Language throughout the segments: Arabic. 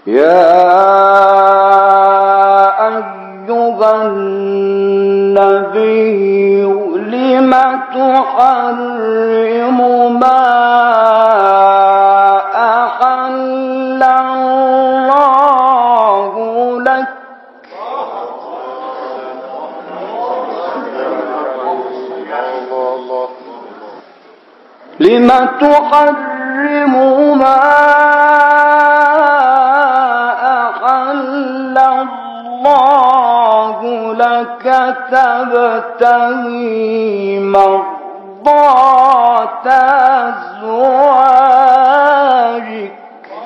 يا أيها النبي لم تحرم ما أحل الله لك لم تحرم ما أحل الله لك تبتغي مرضات أزواجك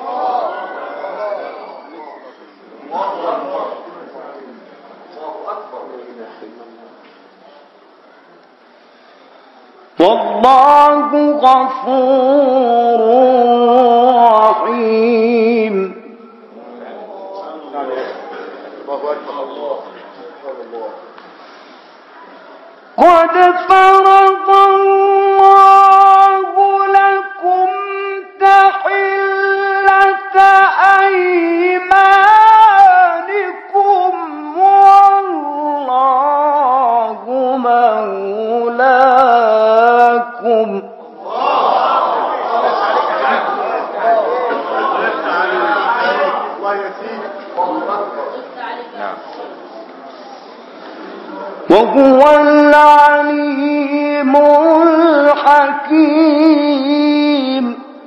والله غفور رحيم. قد فرض الله لكم تحلة أيمانكم والله مولاكم وهو العليم الحكيم.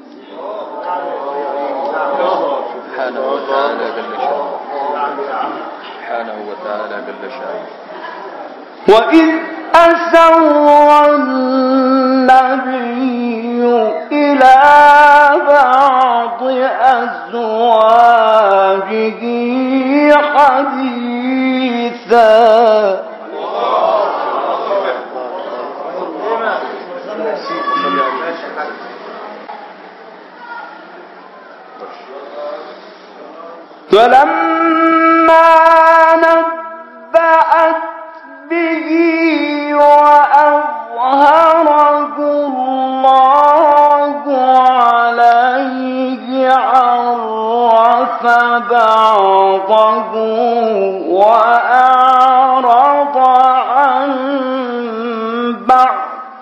سبحانه وتعالى جل شأنه. وإذ أسر النبي إلى بعض أزواجه حديثا فلما نبأت به وأظهره الله عليه عرف بعضه وأعرض عن بعض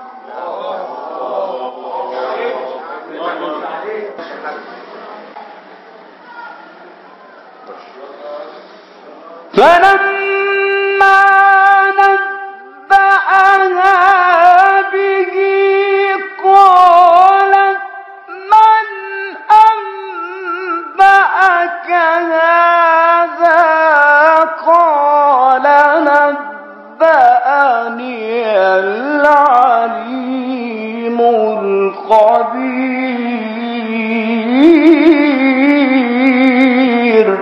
فلما نبأها به قالت من أنبأك هذا قال نبأني العليم الخبير.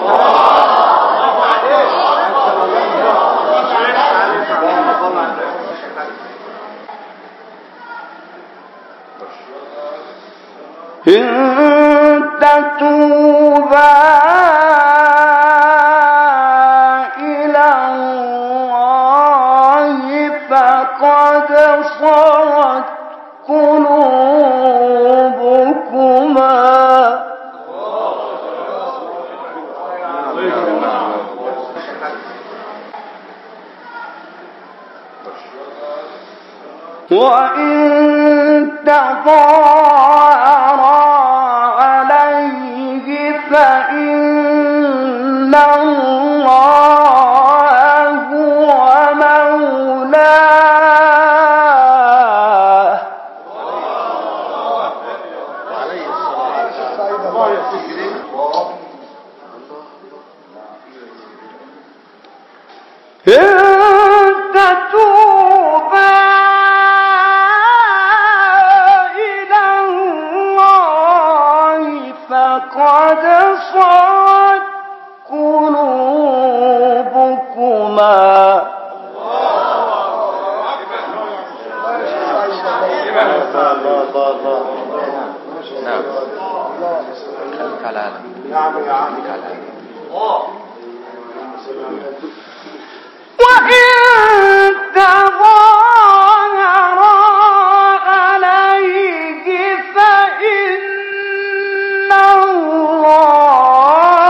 إن تتوبا إلى الله فقد صغت قلوبكما وإن تظاهرا عليه فإن الله هو مولاه إن تتوبا فقد صغت قلوبكما وإن تظاهرا عليه فإن الله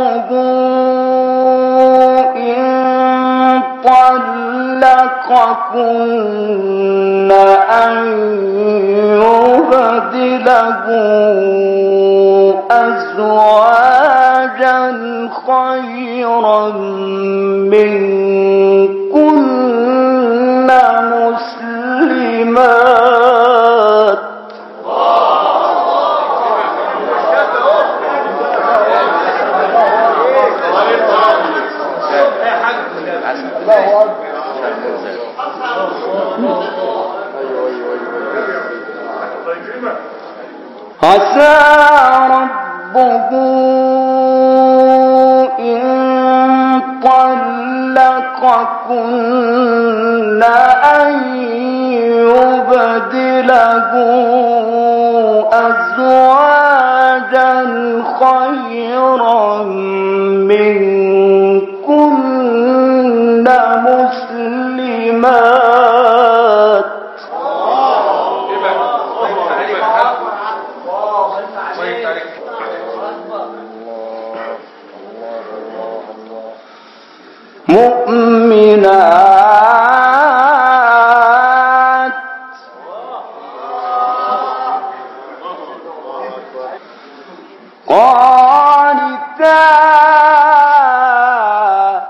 إن طلقكن أن يبدله أزواجا خيرا منكن مسلمات عسى ربه إن طلقكن أن يبدله أزواجا خيرا منكن مسلمات مؤمنات قانتات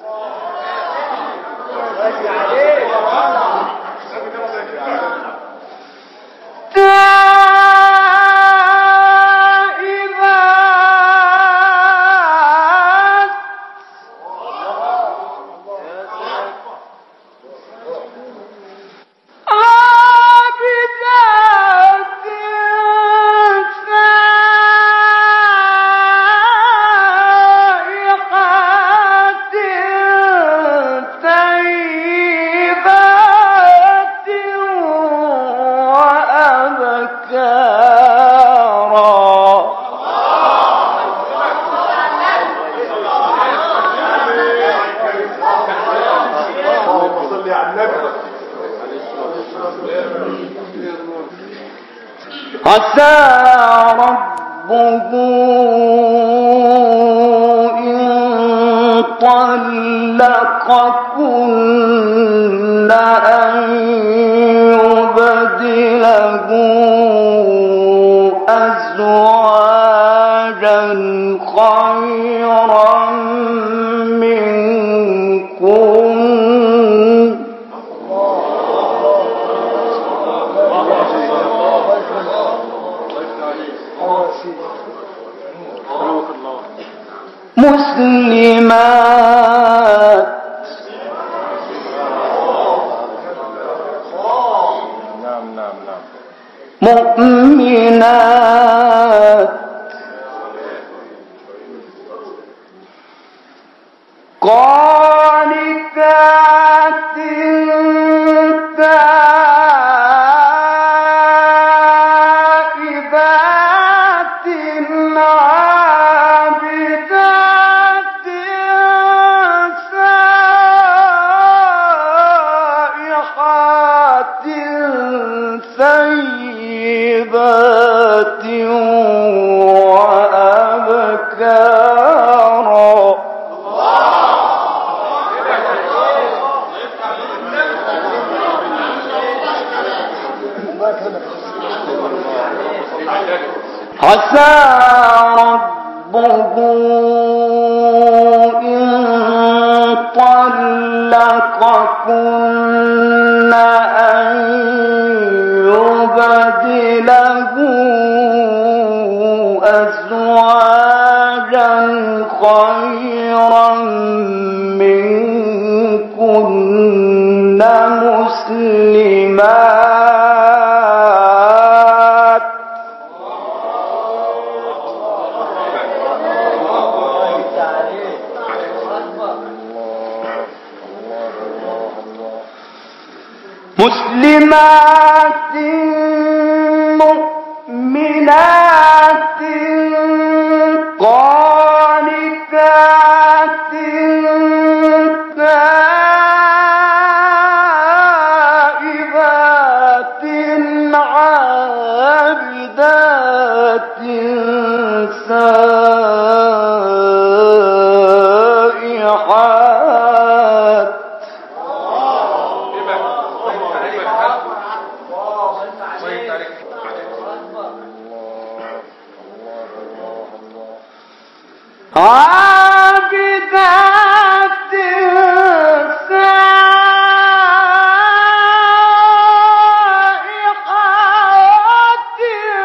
عسى ربه إن طلقكن أن يبدله أزواجا خيرا منكن مسلمات مؤمنات قانتات تائبات عابدات سائحات ثيبات وأبكارا عسى ربه إن طلقكن أن يبدله أزواجا خيرا منكن مسلمات مسلمات مؤمنات قانتات تائبات عابدات سائحات عابدات سائحات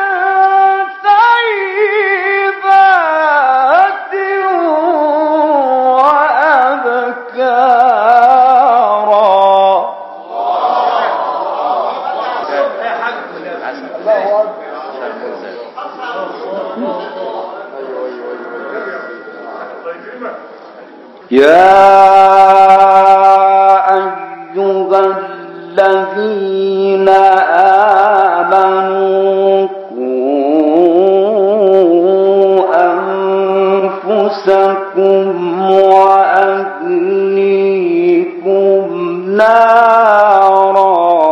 ثيبات يا أيها الذين آمنوا قوا أنفسكم وأهليكم نارا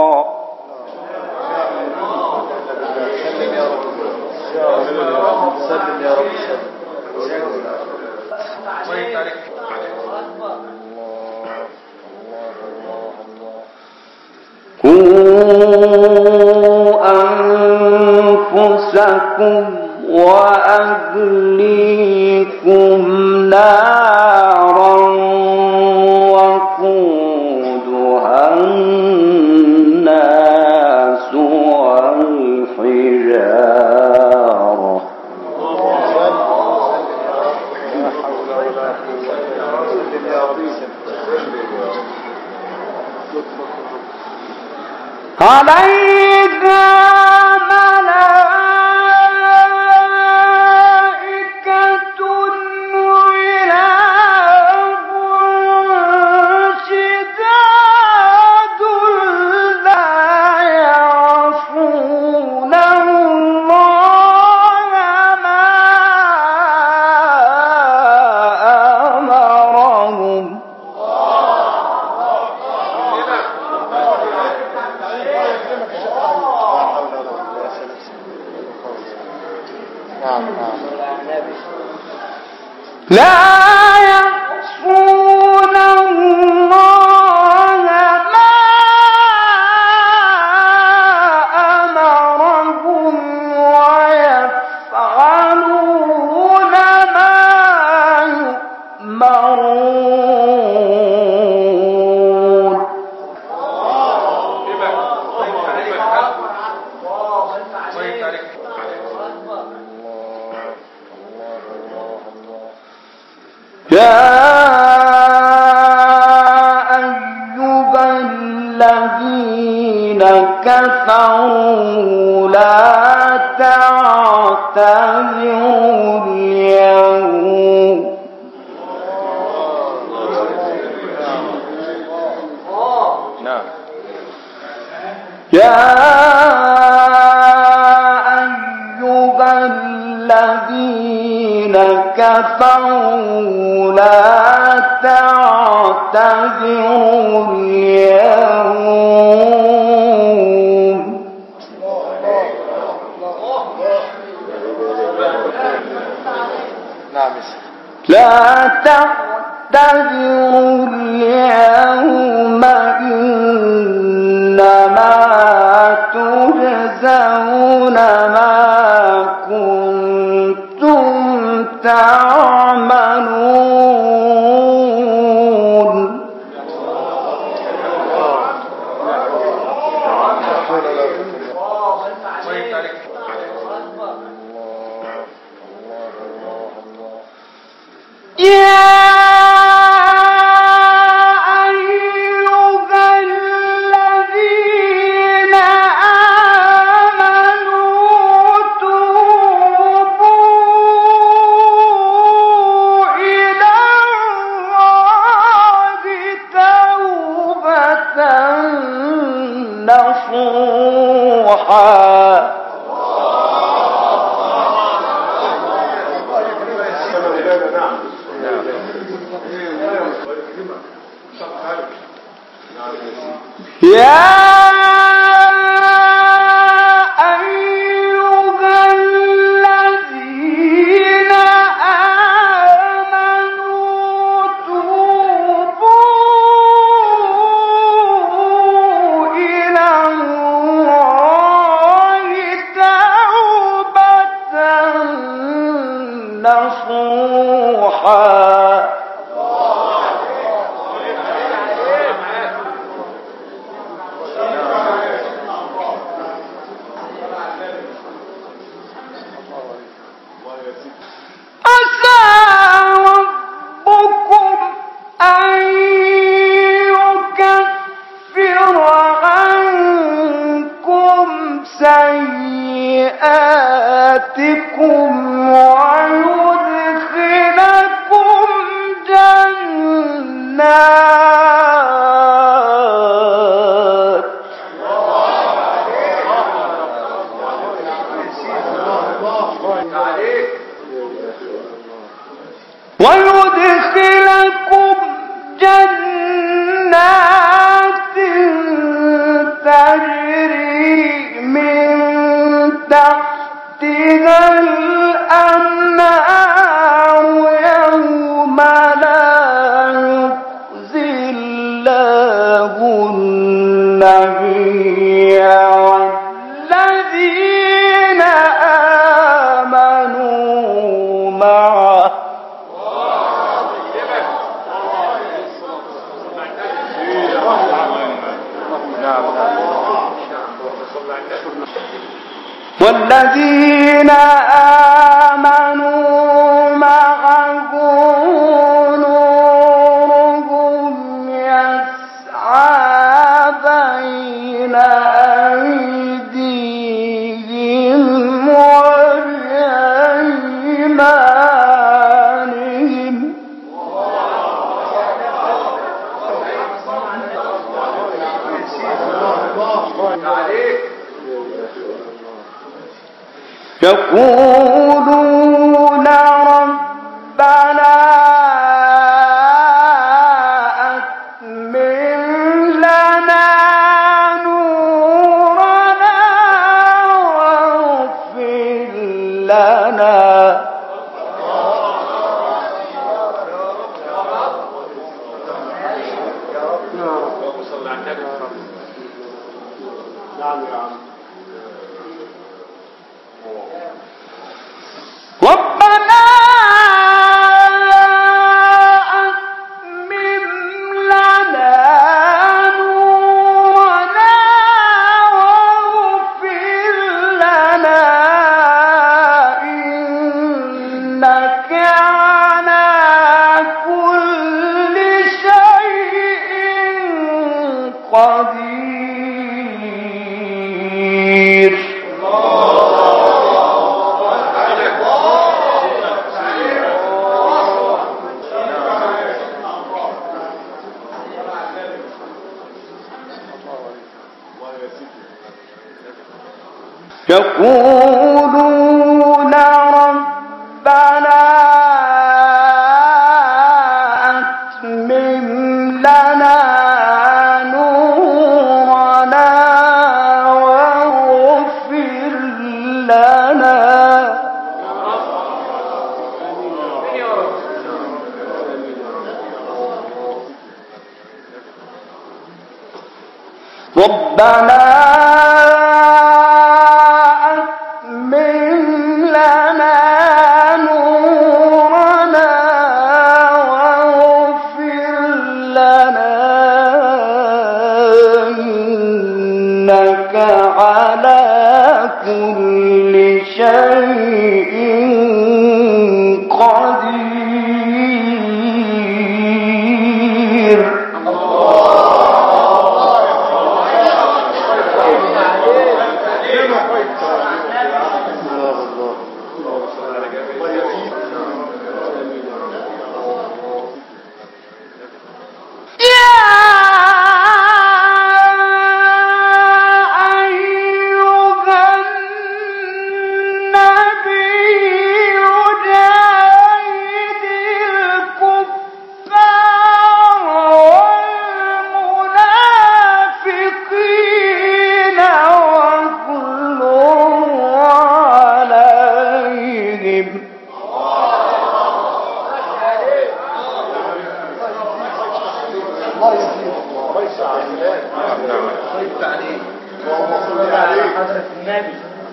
سلم يا رب قوا أنفسكم وأهليكم نارا وقودها الناس والحجارة عليها ملائكة غلاظ شداد لا يعصون الله ما أمرهم لا يعصون الله ما أمرهم ويفعلون ما يؤمرون يا أيها الذين كفروا لا تعتذروا اليوم نعم يا أيها الذين كفروا لا تعتذروا اليوم لا تعتذروا اليوم إنما تجزون ما كنتم تعملون يا أيها الذين آمنوا توبوا إلى الله توبة نصوحا يا أيها الذين آمنوا توبوا إلى الله توبة نصوحا ضحى سيئاتكم ويدخلكم جنات تجري من تحتها الأنهار يوم لا يخزي الله النبي والذين آمنوا معه والذين آمنوا معه نورهم يسعى بين أيديهم وبأيمانهم يقولون ربنا أتمم لنا نورنا واغفر لنا ربنا أتمم لنا نورنا واغفر لنا إنك على كل شيء قدير يقولون ربنا أتمم لنا نورنا واغفر لنا ربنا على كل شيء قدير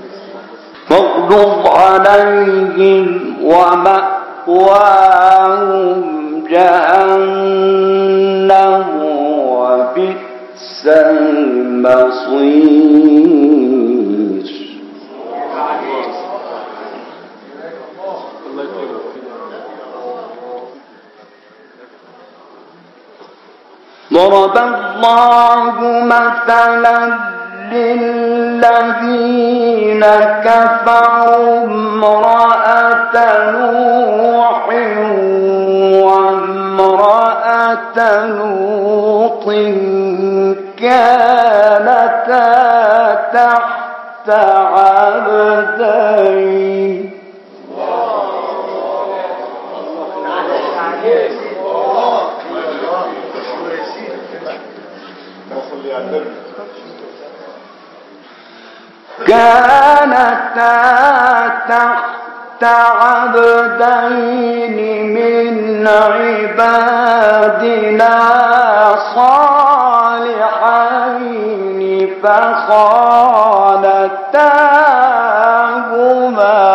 واغلظ عليهم ومأواهم ضرب الله مثلا للذين كفروا امرأة نوح وامرأة لوط كانتا تحت عبدين تحت عبدين من عبادنا صالحين فخانتاهما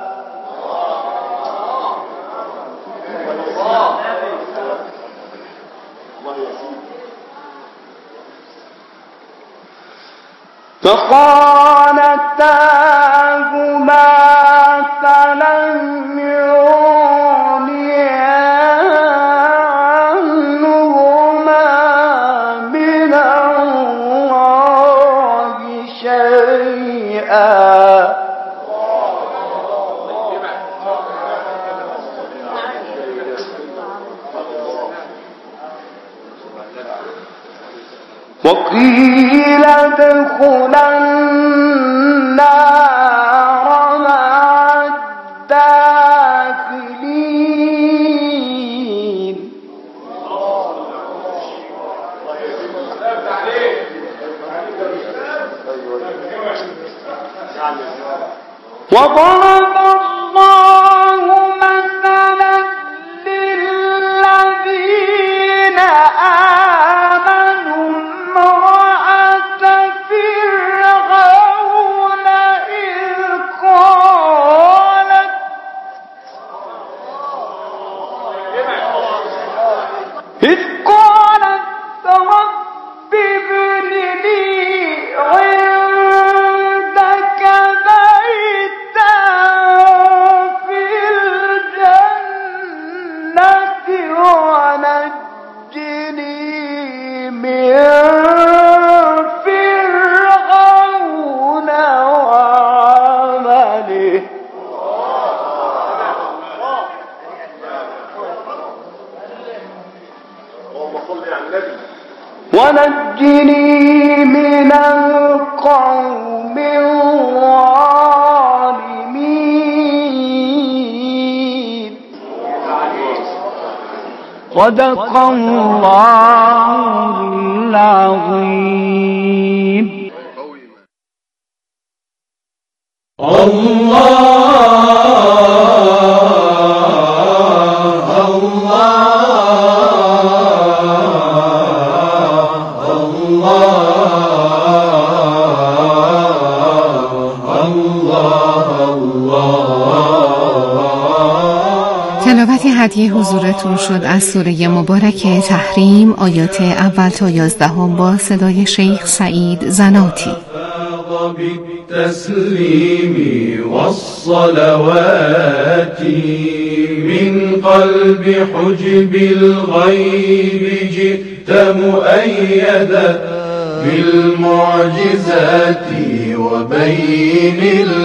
فلم يغنيا عنهما من الله شيئا وقيل ادخلا النار مع الداخلين وضرب الله مثلا للذين آمنوا امرأة فرعون إذ قالت رب ابن لي عندك بيتا في الجنة ونجني من فرعون وعمله ونجني من القوم الظالمين صدق الله العظيم. تلاوت هدیه حضورتون شد از سوره مبارکه تحریم آیات اول تا 11 با صدای شیخ سعید زناتی. بالتسليم والصلوات من قلب حجب الغيب جئت مؤيدا بالمعجزات وبين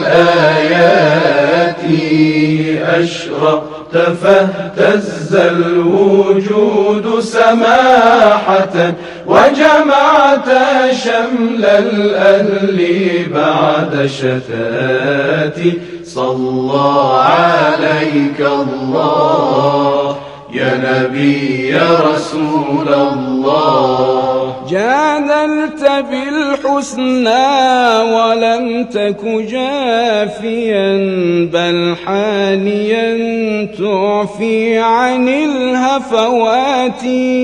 الآيات أشرقت فاهتز الوجود سماحة وجمعت شمل الأهل بعد شتات صلى عليك الله يا نبي يا رسول الله. جادلت بالحسنى ولم تك جافيا بل حانيا تعفي عن الهفوات.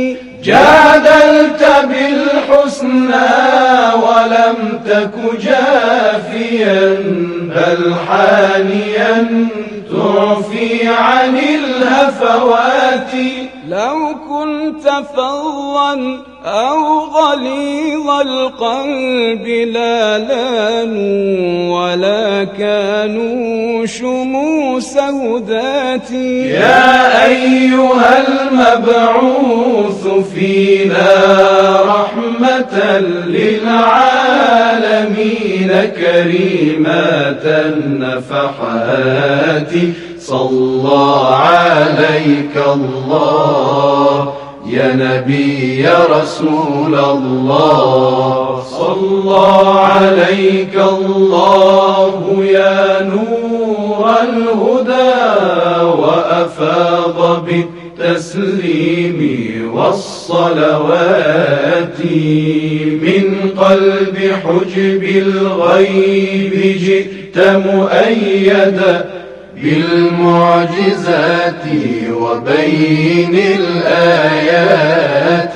جادلت بالحسنى ولم تك جافيا بل حانيا تعفي عن الهفوات. لو كنت فظا أو غليظ القلب لا لانوا ولا كانوا شموسا السودات. يا أيها المبعوث فينا رحمة للعالمين كريمة النفحات، صلى عليك الله يا نبي يا رسول الله، صلى عليك الله يا نور الهدى وأفاض بالتسليم والصلوات. من قلب حجب الغيب جئت مؤيدا بالمعجزات وبين الآيات،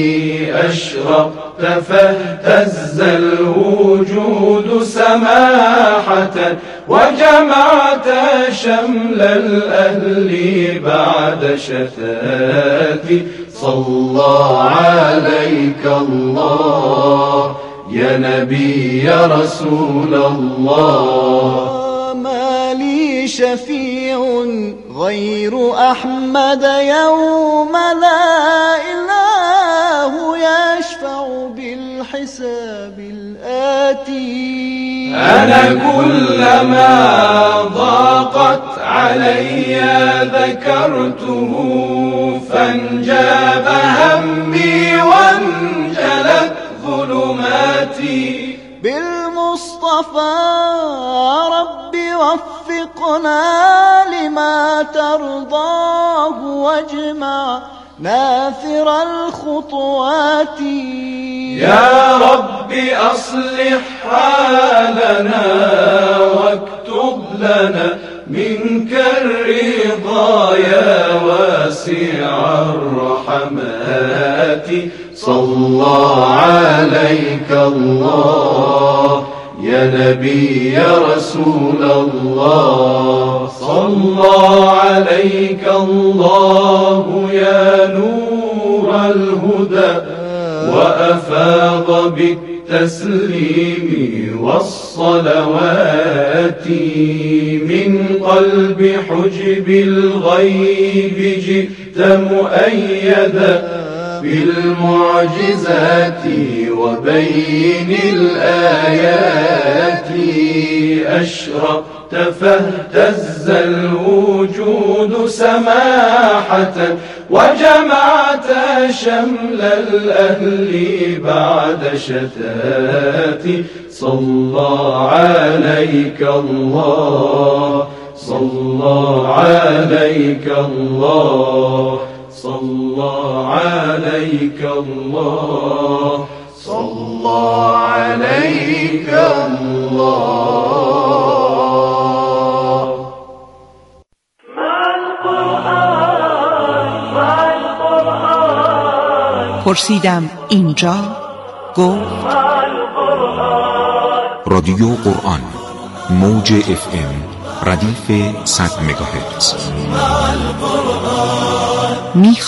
أشرقت فاهتز الوجود سماحة وجمعت شمل الأهل بعد شتات، صلى عليك الله يا نبي يا رسول الله. ما لي شفيع غير أحمد يوم لا إله يشفع بالحساب الآتي. أنا كلما ضاقت علي ذكرته فانجاب همي وانجلت ظلماتي. بالمصطفى رب وفقنا لما ترضاه واجمع ناثر الخطوات. يا رب أصلح حالنا واكتب لنا منك الرضا يا واسع الرحمات، صلى عليك الله يا نبي يا رسول الله، صلى عليك الله يا نور الهدى وأفاض بالتسليم والصلوات. من قلب حجب الغيب جئت مؤيدا بالمعجزات وبين الآيات، أشرقت فاهتز الوجود سماحة وجمعت شمل الأهل بعد شتات، صلى عليك الله، صلى عليك الله، صلى عليك الله، صلى عليك الله. پرسیدم اینجا گفت رادیو قرآن موج FM ردیف 100 مگاهرتز.